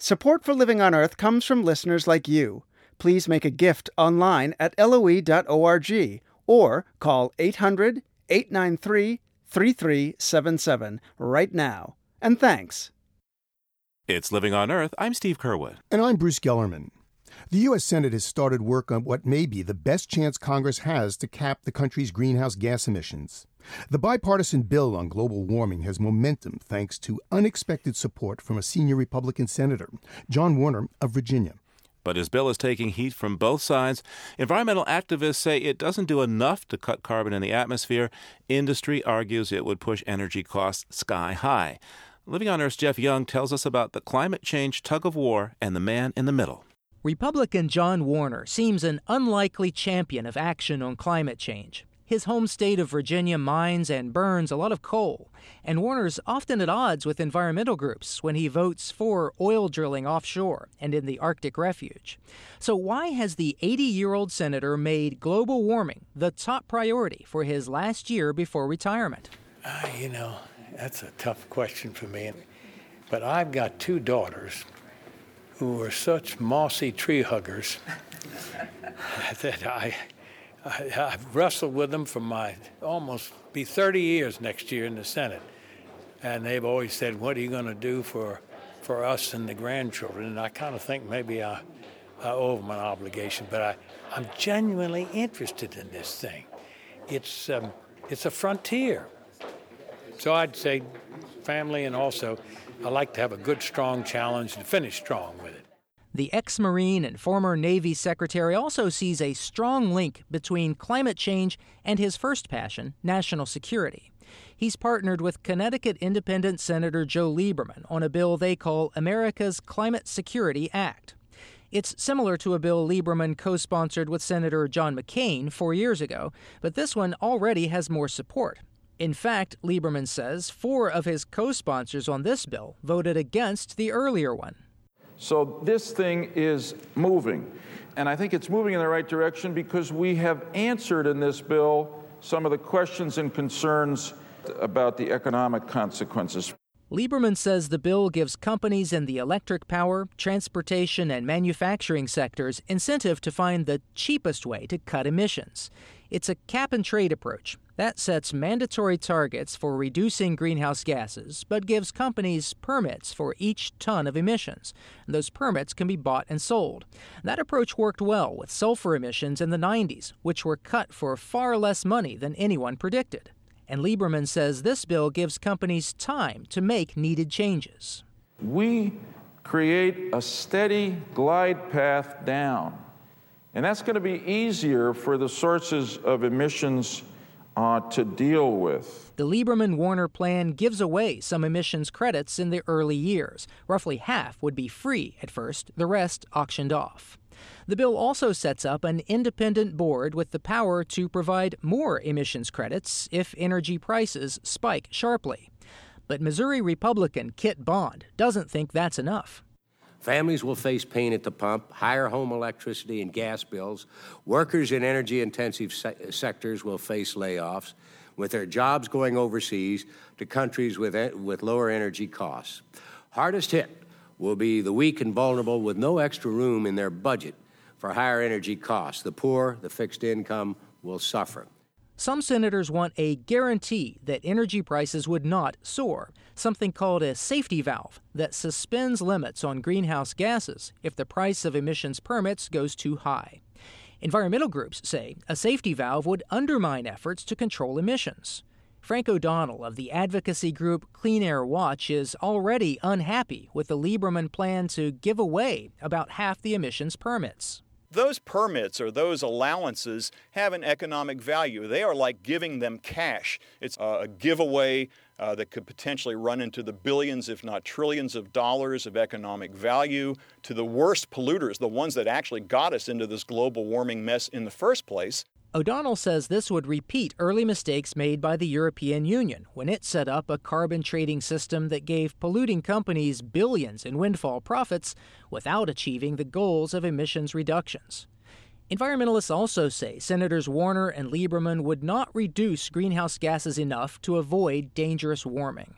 Support for Living on Earth comes from listeners like you. Please make a gift online at LOE.org or call 800-893-3377 right now. And thanks. It's Living on Earth. I'm Steve Curwood. And I'm Bruce Gellerman. The U.S. Senate has started work on what may be the best chance Congress has to cap the country's greenhouse gas emissions. The bipartisan bill on global warming has momentum thanks to unexpected support from a senior Republican senator, John Warner of Virginia. But his bill is taking heat from both sides. Environmental activists say it doesn't do enough to cut carbon in the atmosphere. Industry argues it would push energy costs sky high. Living on Earth's Jeff Young tells us about the climate change tug-of-war and the man in the middle. Republican John Warner seems an unlikely champion of action on climate change. His home state of Virginia mines and burns a lot of coal, and Warner's often at odds with environmental groups when he votes for oil drilling offshore and in the Arctic refuge. So why has the 80-year-old senator made global warming the top priority for his last year before retirement? That's a tough question for me. But I've got two daughters who are such mossy tree huggers that I've wrestled with them for my almost be 30 years next year in the Senate. And they've always said, what are you going to do for us and the grandchildren? And I kind of think maybe I owe them an obligation, but I'm genuinely interested in this thing. It's a frontier. So I'd say family, and also I like to have a good, strong challenge and finish strong with it. The ex-Marine and former Navy secretary also sees a strong link between climate change and his first passion, national security. He's partnered with Connecticut Independent Senator Joe Lieberman on a bill they call America's Climate Security Act. It's similar to a bill Lieberman co-sponsored with Senator John McCain 4 years ago, but this one already has more support. In fact, Lieberman says 4 of his co-sponsors on this bill voted against the earlier one. So this thing is moving, and I think it's moving in the right direction because we have answered in this bill some of the questions and concerns about the economic consequences. Lieberman says the bill gives companies in the electric power, transportation, and manufacturing sectors incentive to find the cheapest way to cut emissions. It's a cap-and-trade approach that sets mandatory targets for reducing greenhouse gases, but gives companies permits for each ton of emissions. Those permits can be bought and sold. That approach worked well with sulfur emissions in the 90s, which were cut for far less money than anyone predicted. And Lieberman says this bill gives companies time to make needed changes. We create a steady glide path down, and that's going to be easier for the sources of emissions to deal with. The Lieberman-Warner plan gives away some emissions credits in the early years. Roughly half would be free at first, the rest auctioned off. The bill also sets up an independent board with the power to provide more emissions credits if energy prices spike sharply. But Missouri Republican Kit Bond doesn't think that's enough. Families will face pain at the pump, higher home electricity and gas bills. Workers in energy-intensive sectors will face layoffs, with their jobs going overseas to countries with lower energy costs. Hardest hit will be the weak and vulnerable with no extra room in their budget for higher energy costs. The poor, the fixed income, will suffer. Some senators want a guarantee that energy prices would not soar, something called a safety valve that suspends limits on greenhouse gases if the price of emissions permits goes too high. Environmental groups say a safety valve would undermine efforts to control emissions. Frank O'Donnell of the advocacy group Clean Air Watch is already unhappy with the Lieberman plan to give away about half the emissions permits. Those permits or those allowances have an economic value. They are like giving them cash. It's a giveaway that could potentially run into the billions, if not trillions of dollars of economic value to the worst polluters, the ones that actually got us into this global warming mess in the first place. O'Donnell says this would repeat early mistakes made by the European Union when it set up a carbon trading system that gave polluting companies billions in windfall profits without achieving the goals of emissions reductions. Environmentalists also say Senators Warner and Lieberman would not reduce greenhouse gases enough to avoid dangerous warming.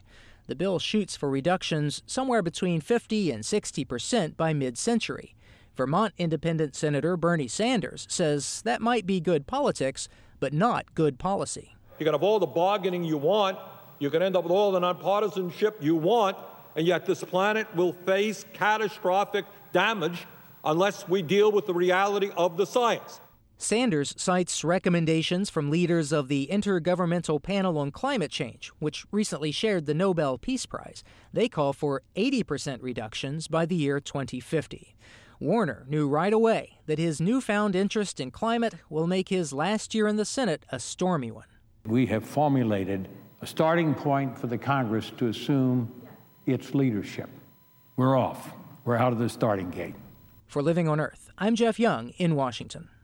The bill shoots for reductions somewhere between 50 and 60% by mid-century. Vermont Independent Senator Bernie Sanders says that might be good politics, but not good policy. You can have all the bargaining you want, you can end up with all the nonpartisanship you want, and yet this planet will face catastrophic damage unless we deal with the reality of the science. Sanders cites recommendations from leaders of the Intergovernmental Panel on Climate Change, which recently shared the Nobel Peace Prize. They call for 80% reductions by the year 2050. Warner knew right away that his newfound interest in climate will make his last year in the Senate a stormy one. We have formulated a starting point for the Congress to assume its leadership. We're off. We're out of the starting gate. For Living on Earth, I'm Jeff Young in Washington.